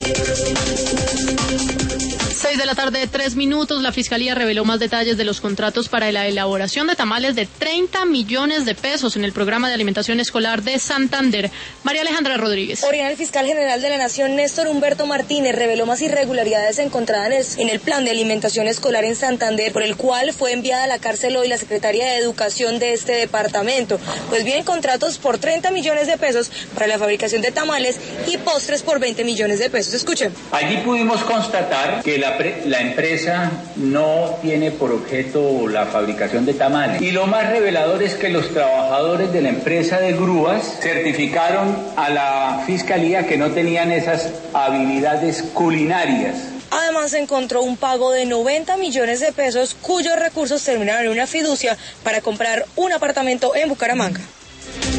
6 de la tarde, 3 minutos. La Fiscalía reveló más detalles de los contratos para la elaboración de tamales de 30 millones de pesos en el programa de alimentación escolar de Santander. María Alejandra Rodríguez. El fiscal general de la Nación, Néstor Humberto Martínez, reveló más irregularidades encontradas en el plan de alimentación escolar en Santander, por el cual fue enviada a la cárcel hoy la secretaria de Educación de este departamento. Pues bien, contratos por 30 millones de pesos para la fabricación de tamales y postres por 20 millones de pesos. Escuchen. Allí pudimos constatar que la empresa no tiene por objeto la fabricación de tamales. Y lo más revelador es que los trabajadores de la empresa de grúas certificaron a la Fiscalía que no tenían esas habilidades culinarias. Además, se encontró un pago de 90 millones de pesos cuyos recursos terminaron en una fiducia para comprar un apartamento en Bucaramanga.